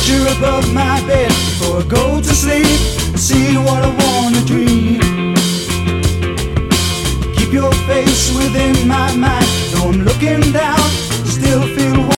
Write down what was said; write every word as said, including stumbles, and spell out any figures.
picture above my bed before I go to sleep. I see what I wanna dream